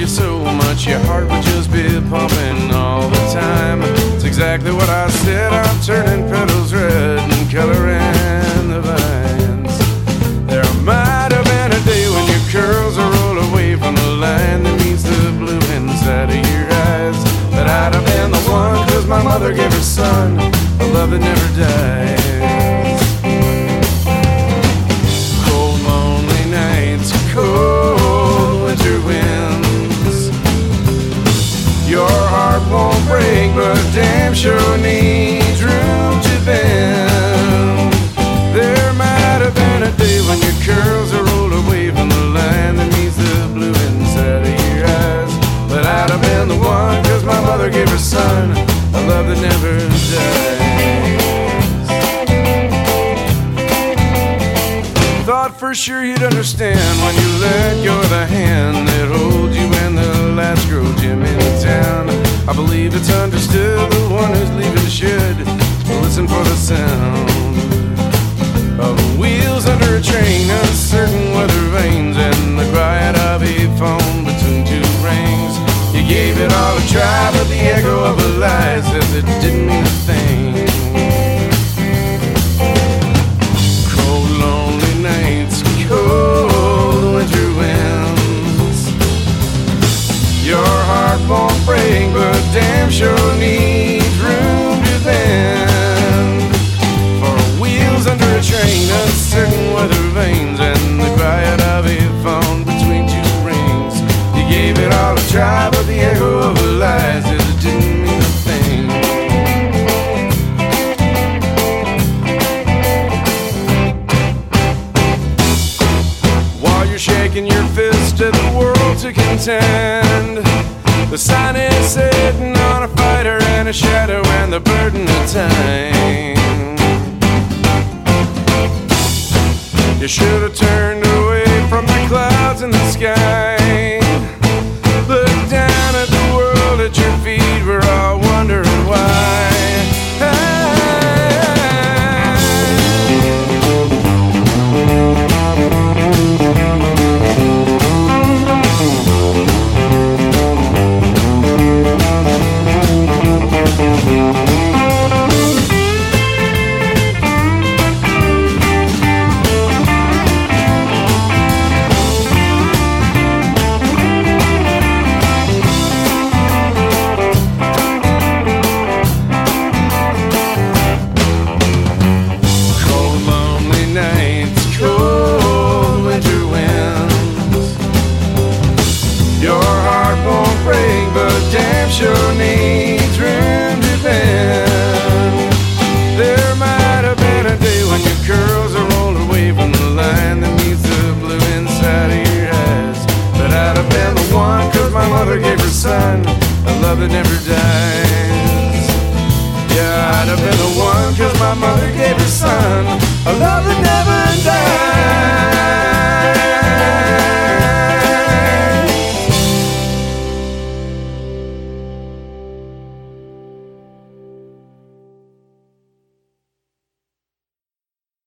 so much, your heart would just be pumping all the time. It's exactly what I said, I'm turning petals red and coloring the vines. There might have been a day when your curls are rolled away from the line that meets the blue inside of your eyes. But I'd have been the one, 'cause my mother gave her son a love that never dies. Cold, lonely nights, cold winter winds. Your heart won't break, but damn sure needs room to bend. There might have been a day when your curls are rolled away from the line that meets the blue inside of your eyes. But I'd have been the one, 'cause my mother gave her son a love that never dies. Thought for sure you'd understand when you let go of the hand that holds you when the last grow dim in town. I believe it's understood the one who's leaving should listen for the sound of wheels under a train, uncertain weather vanes, and the quiet of a phone between two rings. You gave it all a try, but the echo of a lie says it didn't mean a thing. Cold, lonely nights, cold winter winds. Your heart won't break, but damn sure needs room to bend. For wheels under a train, uncertain weather vanes, and the quiet of a phone between two rings. You gave it all a try, but the echo of a lie says it didn't mean a thing. While you're shaking your fist at the world to contend, the sign is sitting on a fighter and a shadow and the burden of time. You should have turned away from the clouds in the sky. Look down at the world at your feet, we're all wondering why. Sure needs room to bend. There might have been a day when your curls are rolled away from the line that meets the blue inside of your eyes. But I'd have been the one, 'cause my mother gave her son a love that never dies. Yeah, I'd have been the one, 'cause my mother gave her son a love that never dies.